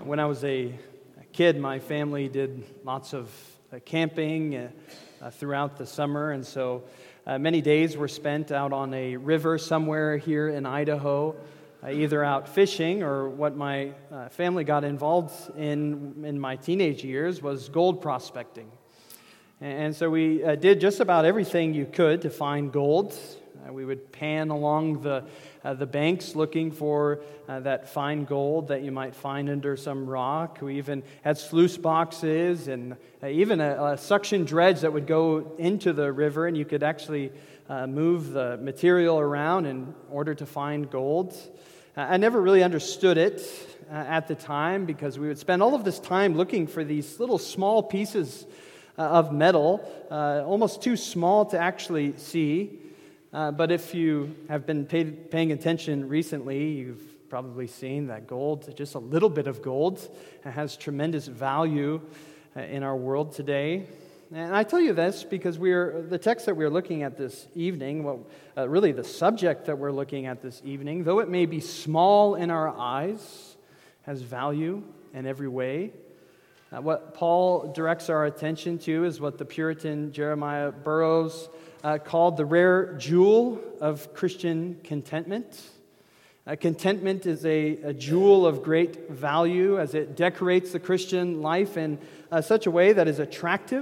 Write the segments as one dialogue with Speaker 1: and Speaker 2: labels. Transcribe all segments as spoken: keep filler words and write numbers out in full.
Speaker 1: when I was a kid, my family did lots of uh, camping uh, uh, throughout the summer, and so uh, many days were spent out on a river somewhere here in Idaho, uh, either out fishing or what my uh, family got involved in in my teenage years was gold prospecting. And so we uh, did just about everything you could to find gold. Uh, we would pan along the uh, the banks looking for uh, that fine gold that you might find under some rock. We even had sluice boxes and uh, even a, a suction dredge that would go into the river, and you could actually uh, move the material around in order to find gold. Uh, I never really understood it uh, at the time because we would spend all of this time looking for these little small pieces uh, of metal, uh, almost too small to actually see. Uh, but if you have been paid, paying attention recently, you've probably seen that gold, just a little bit of gold, has tremendous value uh, in our world today. And I tell you this because we're the text that we're looking at this evening, well, uh, really the subject that we're looking at this evening, though it may be small in our eyes, has value in every way. Uh, what Paul directs our attention to is what the Puritan Jeremiah Burroughs Uh, called the rare jewel of Christian contentment. Uh, contentment is a, a jewel of great value as it decorates the Christian life in uh, such a way that is attractive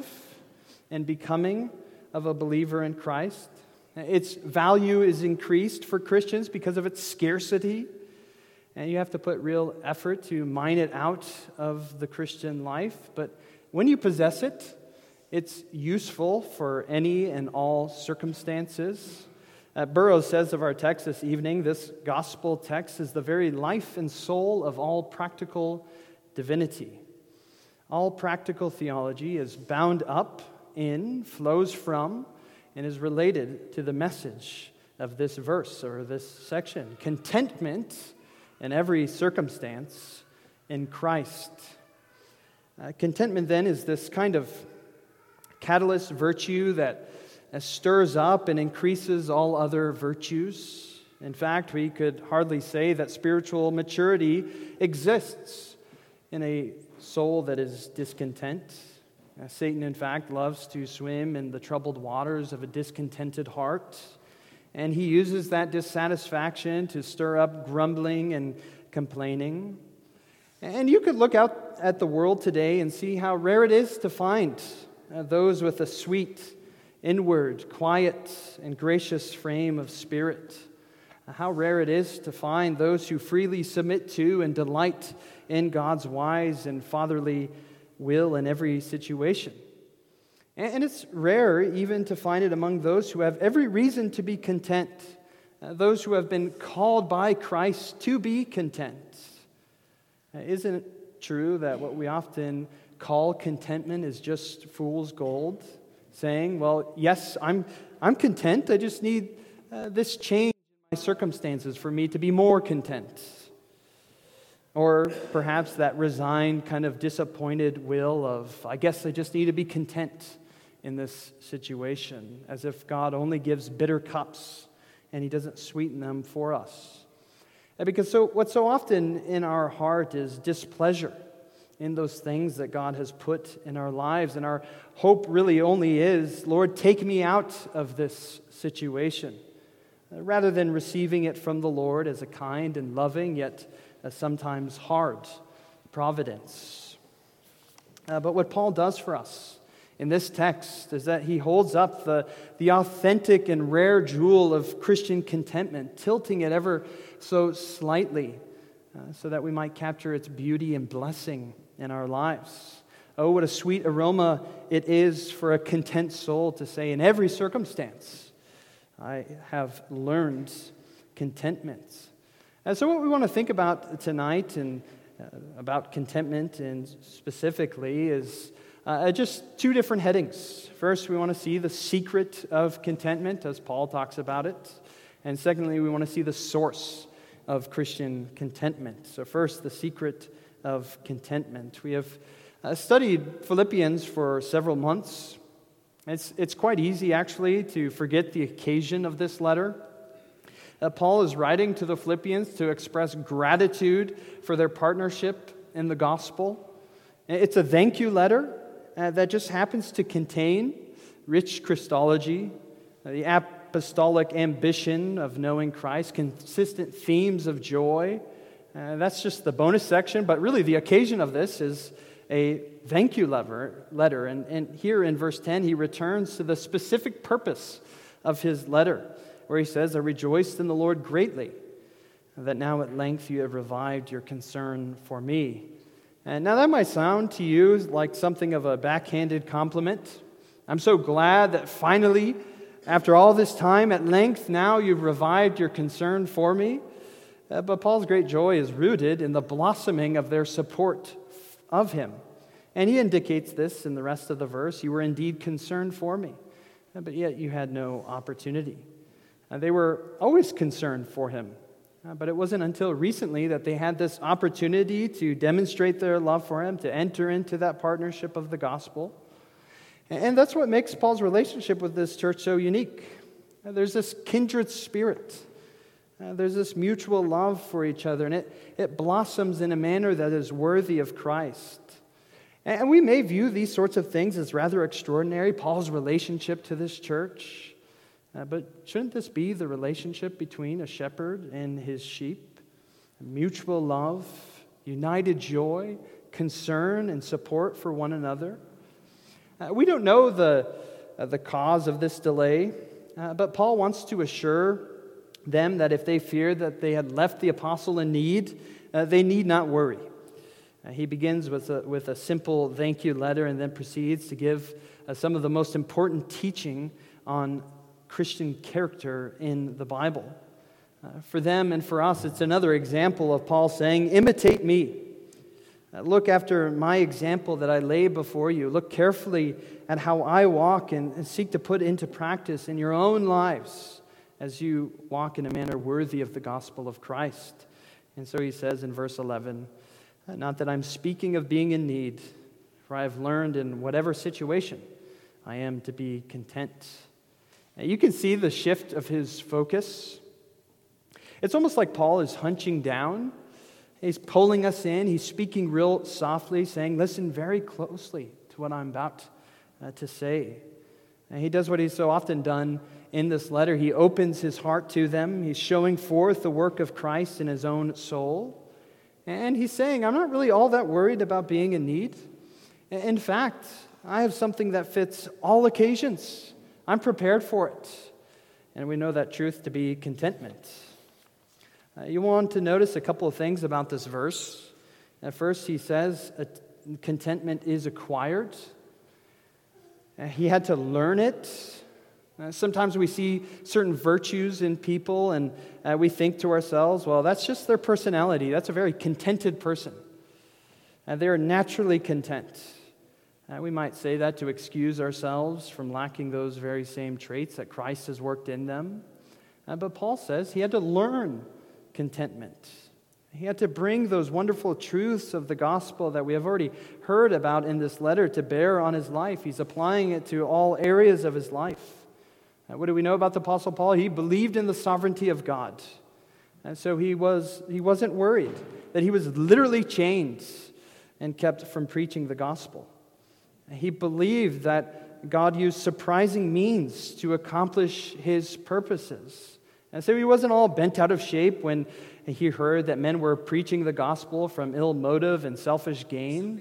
Speaker 1: and becoming of a believer in Christ. Its value is increased for Christians because of its scarcity, and you have to put real effort to mine it out of the Christian life. But when you possess it, it's useful for any and all circumstances. Uh, Burroughs says of our text this evening, this gospel text is the very life and soul of all practical divinity. All practical theology is bound up in, flows from, and is related to the message of this verse or this section. Contentment in every circumstance in Christ. Uh, contentment then is this kind of catalyst virtue that stirs up and increases all other virtues. In fact, we could hardly say that spiritual maturity exists in a soul that is discontent. Satan, in fact, loves to swim in the troubled waters of a discontented heart, and he uses that dissatisfaction to stir up grumbling and complaining. And you could look out at the world today and see how rare it is to find Uh, those with a sweet, inward, quiet, and gracious frame of spirit. Uh, how rare it is to find those who freely submit to and delight in God's wise and fatherly will in every situation. And, and it's rare even to find it among those who have every reason to be content, uh, those who have been called by Christ to be content. Uh, isn't it true that what we often call contentment is just fool's gold, saying, well, yes, I'm I'm content, I just need uh, this change in my circumstances for me to be more content. Or perhaps that resigned, kind of disappointed will of, I guess I just need to be content in this situation, as if God only gives bitter cups and He doesn't sweeten them for us. And because so what's so often in our heart is displeasure in those things that God has put in our lives. And our hope really only is, Lord, take me out of this situation, uh, rather than receiving it from the Lord as a kind and loving, yet uh, sometimes hard providence. Uh, but what Paul does for us in this text is that he holds up the, the authentic and rare jewel of Christian contentment, tilting it ever so slightly, uh, so that we might capture its beauty and blessing in our lives. Oh, what a sweet aroma it is for a content soul to say, in every circumstance, I have learned contentment. And so what we want to think about tonight and uh, about contentment and specifically is uh, just two different headings. First, we want to see the secret of contentment, as Paul talks about it. And secondly, we want to see the source of Christian contentment. So first, the secret of contentment. We have uh, studied Philippians for several months. It's, it's quite easy, actually, to forget the occasion of this letter. Uh, Paul is writing to the Philippians to express gratitude for their partnership in the gospel. It's a thank you letter uh, that just happens to contain rich Christology, uh, the apostolic ambition of knowing Christ, consistent themes of joy. Uh, that's just the bonus section, but really the occasion of this is a thank you letter. And, and here in verse ten, he returns to the specific purpose of his letter, where he says, I rejoiced in the Lord greatly, that now at length you have revived your concern for me. And now that might sound to you like something of a backhanded compliment. I'm so glad that finally, after all this time, at length now you've revived your concern for me. Uh, but Paul's great joy is rooted in the blossoming of their support of him. And he indicates this in the rest of the verse. You were indeed concerned for me, but yet you had no opportunity. Uh, they were always concerned for him, uh, but it wasn't until recently that they had this opportunity to demonstrate their love for him, to enter into that partnership of the gospel. And that's what makes Paul's relationship with this church so unique. Uh, there's this kindred spirit. Uh, there's this mutual love for each other, and it, it blossoms in a manner that is worthy of Christ. And we may view these sorts of things as rather extraordinary, Paul's relationship to this church. Uh, but shouldn't this be the relationship between a shepherd and his sheep? Mutual love, united joy, concern, and support for one another. Uh, we don't know the, uh, the cause of this delay, uh, but Paul wants to assure them that if they feared that they had left the apostle in need, uh, they need not worry. Uh, he begins with a, with a simple thank you letter and then proceeds to give uh, some of the most important teaching on Christian character in the Bible. Uh, for them and for us, it's another example of Paul saying, imitate me. Uh, look after my example that I lay before you. Look carefully at how I walk and, and seek to put into practice in your own lives as you walk in a manner worthy of the gospel of Christ. And so he says in verse eleven, not that I'm speaking of being in need, for I have learned in whatever situation I am to be content. Now, you can see the shift of his focus. It's almost like Paul is hunching down. He's pulling us in. He's speaking real softly, saying, listen very closely to what I'm about uh, to say. And he does what he's so often done in this letter. He opens his heart to them. He's showing forth the work of Christ in his own soul. And he's saying, I'm not really all that worried about being in need. In fact, I have something that fits all occasions. I'm prepared for it. And we know that truth to be contentment. Uh, you want to notice a couple of things about this verse. At first, he says uh, contentment is acquired. Uh, he had to learn it. Uh, sometimes we see certain virtues in people and uh, we think to ourselves, well, that's just their personality. That's a very contented person. Uh, they're naturally content. Uh, we might say that to excuse ourselves from lacking those very same traits that Christ has worked in them. Uh, but Paul says he had to learn contentment. He had to bring those wonderful truths of the gospel that we have already heard about in this letter to bear on his life. He's applying it to all areas of his life. Uh, what do we know about the Apostle Paul? He believed in the sovereignty of God. And so he, was, he wasn't worried that he was literally chained and kept from preaching the gospel. He believed that God used surprising means to accomplish his purposes. And so he wasn't all bent out of shape when he heard that men were preaching the gospel from ill motive and selfish gain.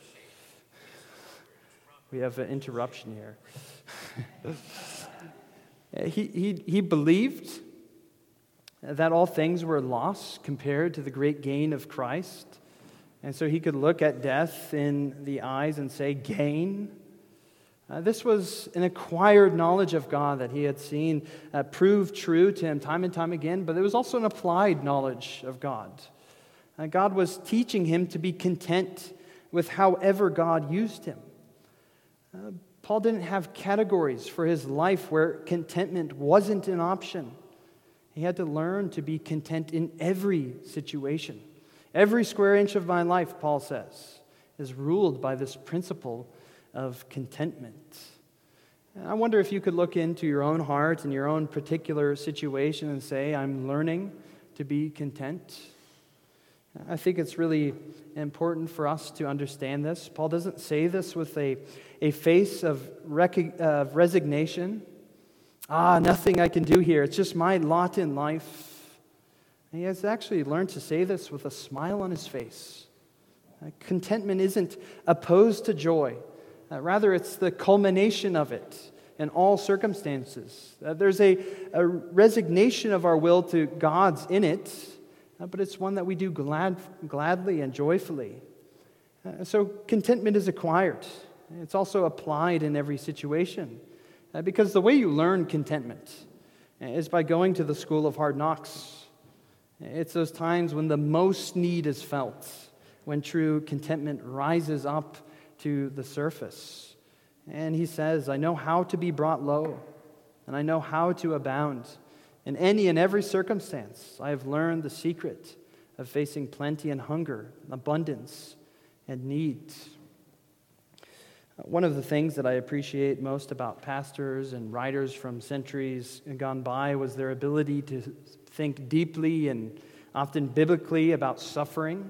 Speaker 1: We have an interruption here. he, he, he believed that all things were lost compared to the great gain of Christ. And so he could look at death in the eyes and say, gain. Uh, this was an acquired knowledge of God that he had seen uh, prove true to him time and time again, but it was also an applied knowledge of God. Uh, God was teaching him to be content with however God used him. Uh, Paul didn't have categories for his life where contentment wasn't an option. He had to learn to be content in every situation. Every square inch of my life, Paul says, is ruled by this principle of contentment. And I wonder if you could look into your own heart and your own particular situation and say, I'm learning to be content. I think it's really important for us to understand this. Paul doesn't say this with a, a face of rec- uh, resignation. Ah, nothing I can do here. It's just my lot in life. And he has actually learned to say this with a smile on his face. Uh, contentment isn't opposed to joy. Uh, rather, it's the culmination of it in all circumstances. Uh, there's a, a resignation of our will to God's in it, uh, but it's one that we do glad, gladly and joyfully. Uh, so contentment is acquired. It's also applied in every situation. Uh, because the way you learn contentment is by going to the school of hard knocks. It's those times when the most need is felt, when true contentment rises up to the surface. And he says, I know how to be brought low, and I know how to abound. In any and every circumstance, I have learned the secret of facing plenty and hunger, abundance and need. One of the things that I appreciate most about pastors and writers from centuries gone by was their ability to think deeply and often biblically about suffering.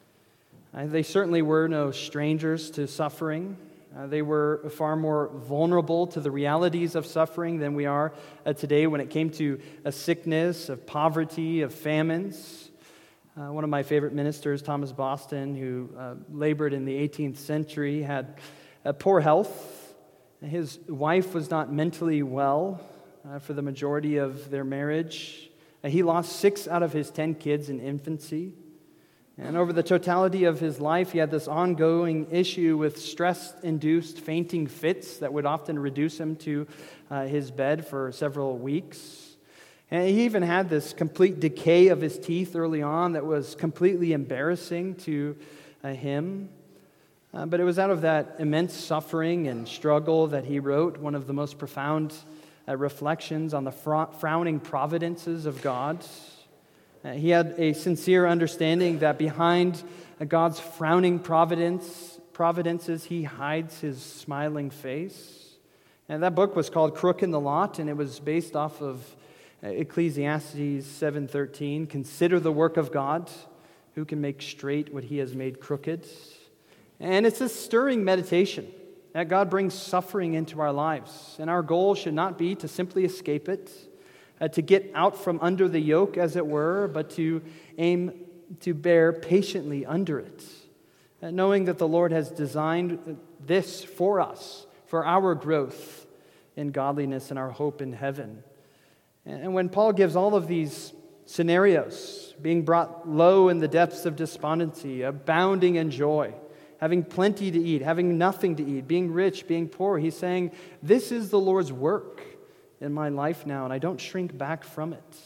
Speaker 1: Uh, they certainly were no strangers to suffering. Uh, they were far more vulnerable to the realities of suffering than we are uh, today when it came to a sickness, of poverty, of famines. Uh, one of my favorite ministers, Thomas Boston, who uh, labored in the eighteenth century, had uh, poor health. His wife was not mentally well uh, for the majority of their marriage. Uh, he lost six out of his ten kids in infancy. And over the totality of his life, he had this ongoing issue with stress-induced fainting fits that would often reduce him to uh, his bed for several weeks. And he even had this complete decay of his teeth early on that was completely embarrassing to uh, him. Uh, but it was out of that immense suffering and struggle that he wrote one of the most profound uh, reflections on the fr- frowning providences of God. Uh, he had a sincere understanding that behind uh, God's frowning providence, providences, he hides his smiling face. And that book was called Crook in the Lot, and it was based off of uh, Ecclesiastes seven thirteen. Consider the work of God, who can make straight what he has made crooked. And it's a stirring meditation that God brings suffering into our lives. And our goal should not be to simply escape it, Uh, to get out from under the yoke, as it were, but to aim to bear patiently under it, uh, knowing that the Lord has designed this for us, for our growth in godliness and our hope in heaven. And when Paul gives all of these scenarios, being brought low in the depths of despondency, abounding in joy, having plenty to eat, having nothing to eat, being rich, being poor, he's saying, this is the Lord's work in my life now, and I don't shrink back from it.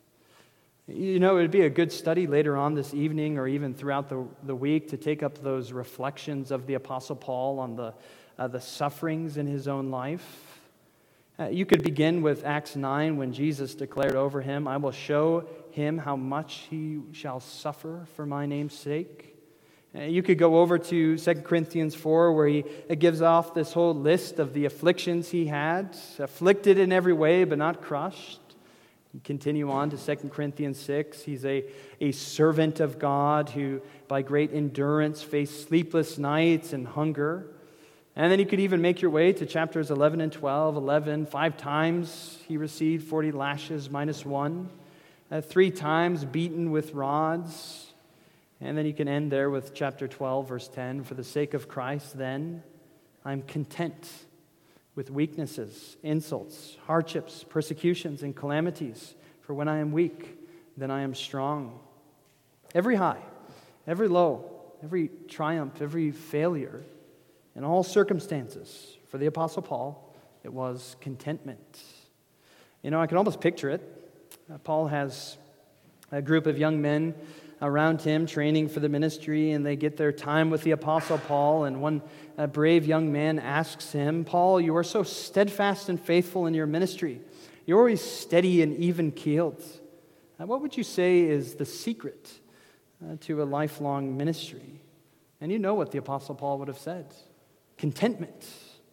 Speaker 1: You know, it would be a good study later on this evening or even throughout the, the week to take up those reflections of the Apostle Paul on the, uh, the sufferings in his own life. Uh, you could begin with Acts nine when Jesus declared over him, I will show him how much he shall suffer for my name's sake. You could go over to Second Corinthians four, where he gives off this whole list of the afflictions he had, afflicted in every way, but not crushed. You continue on to Second Corinthians six. He's a, a servant of God who, by great endurance, faced sleepless nights and hunger. And then you could even make your way to chapters eleven and twelve. eleven, five times he received forty lashes minus one. Uh, three times beaten with rods. And then you can end there with chapter twelve, verse ten. For the sake of Christ, then, I'm content with weaknesses, insults, hardships, persecutions, and calamities. For when I am weak, then I am strong. Every high, every low, every triumph, every failure, in all circumstances, for the Apostle Paul, it was contentment. You know, I can almost picture it. Uh, Paul has a group of young men around him training for the ministry, and they get their time with the Apostle Paul, and one uh, brave young man asks him, Paul, you are so steadfast and faithful in your ministry. You're always steady and even-keeled. Uh, what would you say is the secret uh, to a lifelong ministry? And you know what the Apostle Paul would have said. Contentment.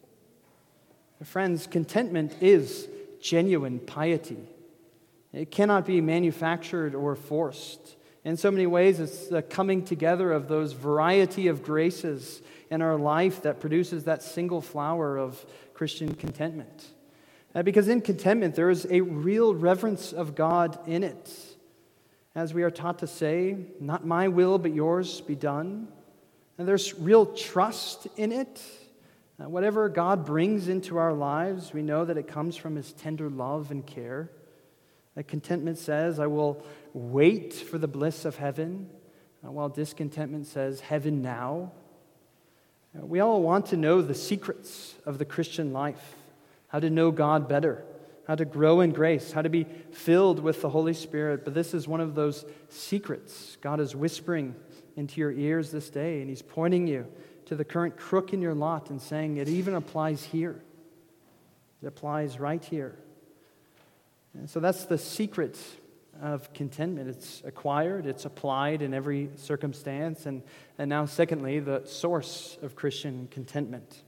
Speaker 1: Friends, contentment is genuine piety. It cannot be manufactured or forced. In so many ways, it's the coming together of those variety of graces in our life that produces that single flower of Christian contentment. Uh, because in contentment, there is a real reverence of God in it. As we are taught to say, not my will, but yours be done. And there's real trust in it. Uh, whatever God brings into our lives, we know that it comes from His tender love and care. Uh, contentment says, I will wait for the bliss of heaven, uh, while discontentment says, heaven now. Uh, we all want to know the secrets of the Christian life, how to know God better, how to grow in grace, how to be filled with the Holy Spirit. But this is one of those secrets God is whispering into your ears this day, and He's pointing you to the current crook in your lot and saying it even applies here. It applies right here. And so that's the secret of contentment. It's acquired, it's applied in every circumstance. And, and now, secondly, the source of Christian contentment.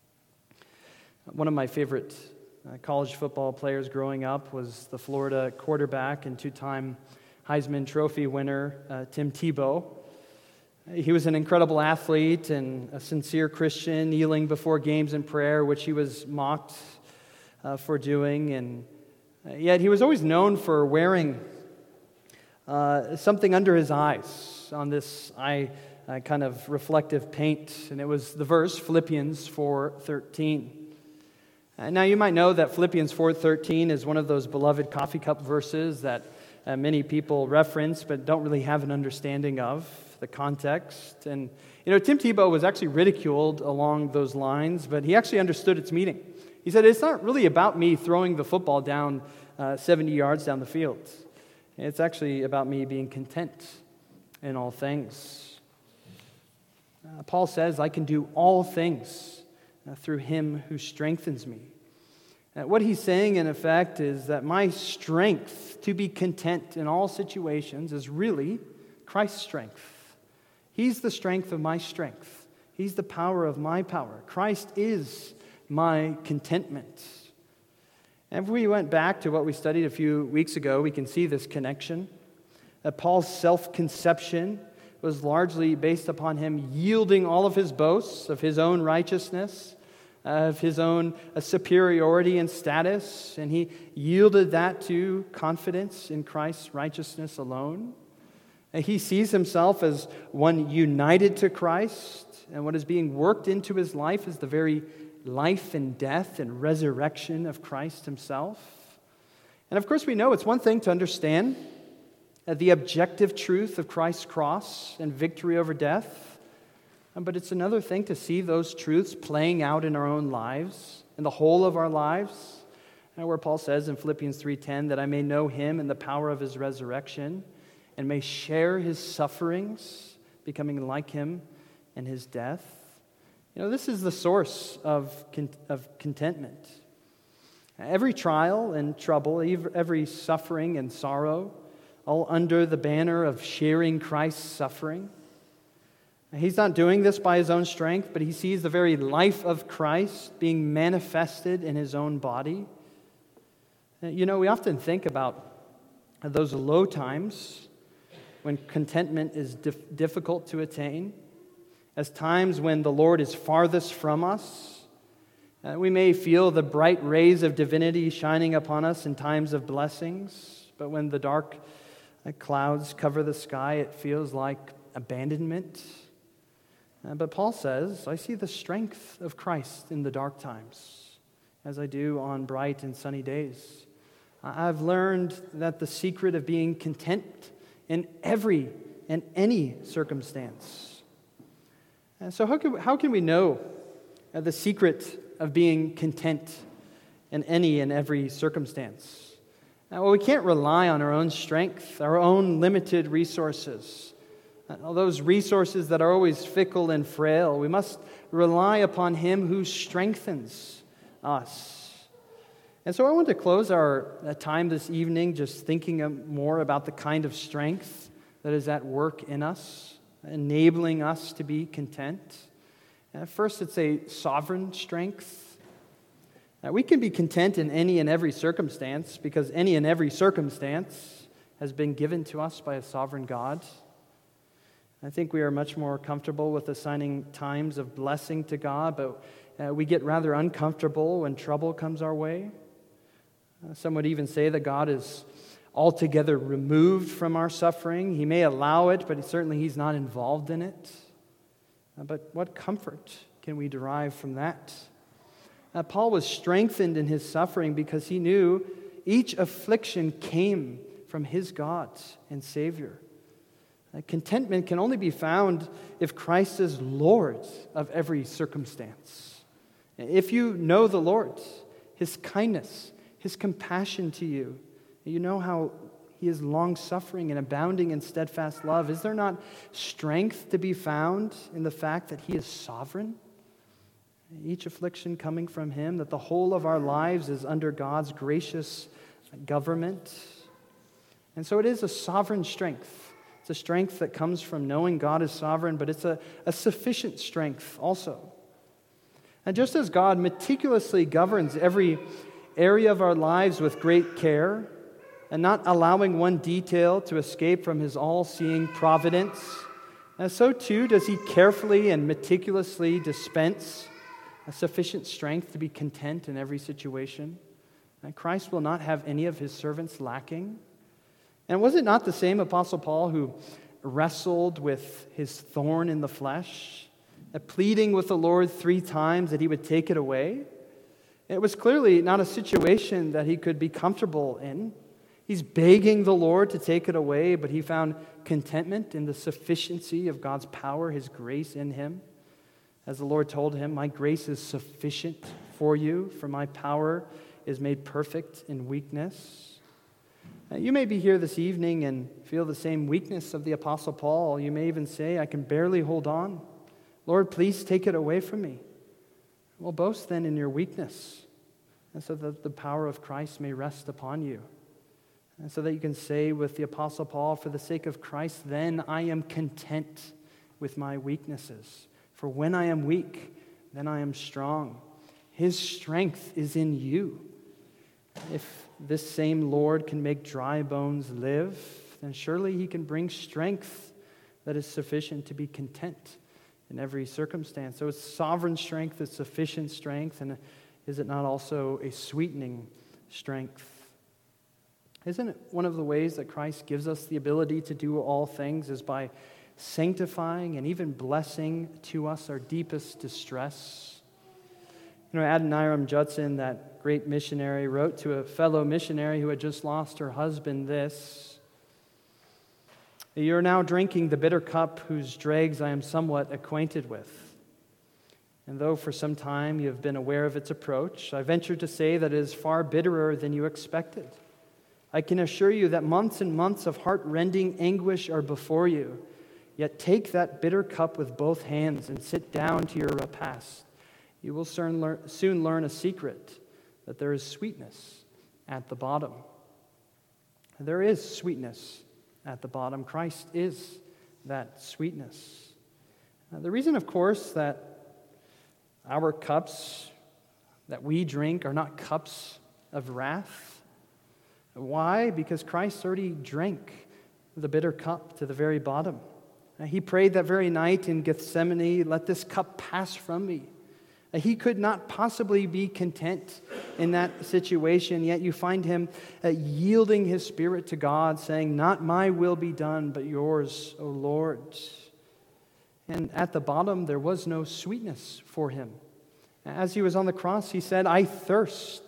Speaker 1: One of my favorite uh, college football players growing up was the Florida quarterback and two-time Heisman Trophy winner, uh, Tim Tebow. He was an incredible athlete and a sincere Christian, kneeling before games in prayer, which he was mocked uh, for doing. And yet he was always known for wearing uh, something under his eyes on this eye uh, kind of reflective paint. And it was the verse, Philippians four thirteen. Uh, now you might know that Philippians four thirteen is one of those beloved coffee cup verses that uh, many people reference but don't really have an understanding of the context. And, you know, Tim Tebow was actually ridiculed along those lines, but he actually understood its meaning. He said, it's not really about me throwing the football down uh, seventy yards down the field. It's actually about me being content in all things. Uh, Paul says, I can do all things uh, through Him who strengthens me. Uh, what he's saying, in effect, is that my strength to be content in all situations is really Christ's strength. He's the strength of my strength. He's the power of my power. Christ is my contentment. And if we went back to what we studied a few weeks ago, we can see this connection. That Paul's self-conception was largely based upon him yielding all of his boasts of his own righteousness, of his own uh, superiority and status, and he yielded that to confidence in Christ's righteousness alone. And he sees himself as one united to Christ, and what is being worked into his life is the very life and death and resurrection of Christ Himself. And of course we know it's one thing to understand the objective truth of Christ's cross and victory over death, but it's another thing to see those truths playing out in our own lives, in the whole of our lives, where Paul says in Philippians three ten that I may know Him and the power of His resurrection, and may share His sufferings, becoming like Him in His death. You know, this is the source of, of contentment. Every trial and trouble, every suffering and sorrow, all under the banner of sharing Christ's suffering. He's not doing this by his own strength, but he sees the very life of Christ being manifested in His own body. You know, we often think about those low times when contentment is dif- difficult to attain, as times when the Lord is farthest from us. Uh, we may feel the bright rays of divinity shining upon us in times of blessings, but when the dark uh, clouds cover the sky, it feels like abandonment. Uh, but Paul says, I see the strength of Christ in the dark times, as I do on bright and sunny days. I've learned that the secret of being content in every and any circumstance. And so how can, how can we know uh, the secret of being content in any and every circumstance? Uh, well, we can't rely on our own strength, our own limited resources, uh, all those resources that are always fickle and frail. We must rely upon Him who strengthens us. And so I want to close our uh, time this evening just thinking more about the kind of strength that is at work in us, enabling us to be content. Uh, first, it's a sovereign strength. Uh, we can be content in any and every circumstance because any and every circumstance has been given to us by a sovereign God. I think we are much more comfortable with assigning times of blessing to God, but uh, we get rather uncomfortable when trouble comes our way. Uh, some would even say that God is altogether removed from our suffering. He may allow it, but certainly He's not involved in it. Uh, but what comfort can we derive from that? Uh, Paul was strengthened in his suffering because he knew each affliction came from his God and Savior. Uh, contentment can only be found if Christ is Lord of every circumstance. If you know the Lord, His kindness, His compassion to you, you know how He is long-suffering and abounding in steadfast love, is there not strength to be found in the fact that He is sovereign? Each affliction coming from Him, that the whole of our lives is under God's gracious government. And so it is a sovereign strength. It's a strength that comes from knowing God is sovereign, but it's a, a sufficient strength also. And just as God meticulously governs every area of our lives with great care, and not allowing one detail to escape from His all-seeing providence, and so too does He carefully and meticulously dispense a sufficient strength to be content in every situation. And Christ will not have any of His servants lacking. And was it not the same Apostle Paul who wrestled with his thorn in the flesh, pleading with the Lord three times that He would take it away? It was clearly not a situation that he could be comfortable in. He's begging the Lord to take it away, but he found contentment in the sufficiency of God's power, His grace in him. As the Lord told him, "My grace is sufficient for you, for my power is made perfect in weakness." Now, you may be here this evening and feel the same weakness of the Apostle Paul. You may even say, "I can barely hold on. Lord, please take it away from me." Well, boast then in your weakness, and so that the power of Christ may rest upon you. And so that you can say with the Apostle Paul, "For the sake of Christ, then I am content with my weaknesses. For when I am weak, then I am strong. His strength is in you." If this same Lord can make dry bones live, then surely He can bring strength that is sufficient to be content in every circumstance. So it's sovereign strength, it's sufficient strength, and is it not also a sweetening strength? Isn't it one of the ways that Christ gives us the ability to do all things is by sanctifying and even blessing to us our deepest distress? You know, Adoniram Judson, that great missionary, wrote to a fellow missionary who had just lost her husband this: "You're now drinking the bitter cup whose dregs I am somewhat acquainted with. And though for some time you have been aware of its approach, I venture to say that it is far bitterer than you expected. I can assure you that months and months of heart-rending anguish are before you. Yet take that bitter cup with both hands and sit down to your repast. You will soon learn, soon learn a secret, that there is sweetness at the bottom." There is sweetness at the bottom. Christ is that sweetness. Now, the reason, of course, that our cups that we drink are not cups of wrath. Why? Because Christ already drank the bitter cup to the very bottom. He prayed that very night in Gethsemane, "Let this cup pass from me." He could not possibly be content in that situation, yet you find him yielding his spirit to God, saying, "Not my will be done, but yours, O Lord." And at the bottom, there was no sweetness for him. As he was on the cross, he said, "I thirst."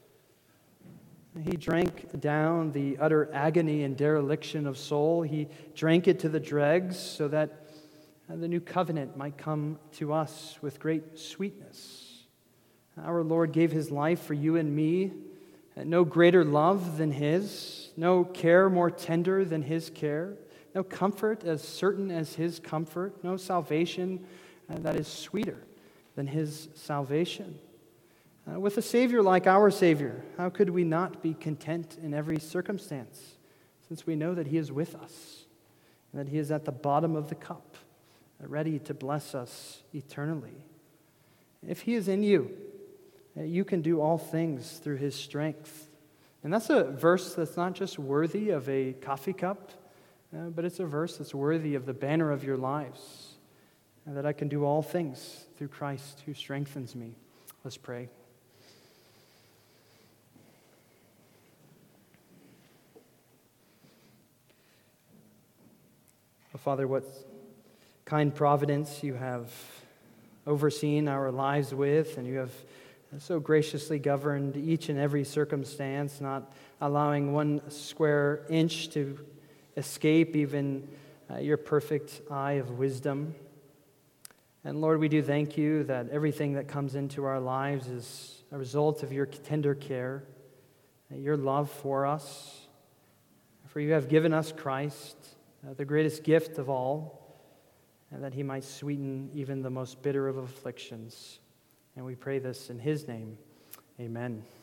Speaker 1: He drank down the utter agony and dereliction of soul. He drank it to the dregs so that the new covenant might come to us with great sweetness. Our Lord gave His life for you and me. No greater love than His, no care more tender than His care, no comfort as certain as His comfort, no salvation that is sweeter than His salvation. Uh, with a Savior like our Savior, how could we not be content in every circumstance, since we know that He is with us, and that He is at the bottom of the cup, uh, ready to bless us eternally? If He is in you, uh, you can do all things through His strength. And that's a verse that's not just worthy of a coffee cup, uh, but it's a verse that's worthy of the banner of your lives, and that I can do all things through Christ who strengthens me. Let's pray. Oh, Father, what kind providence you have overseen our lives with, and you have so graciously governed each and every circumstance, not allowing one square inch to escape even uh, your perfect eye of wisdom. And Lord, we do thank you that everything that comes into our lives is a result of your tender care, your love for us. For you have given us Christ, uh, the greatest gift of all, and that he might sweeten even the most bitter of afflictions. And we pray this in his name. Amen.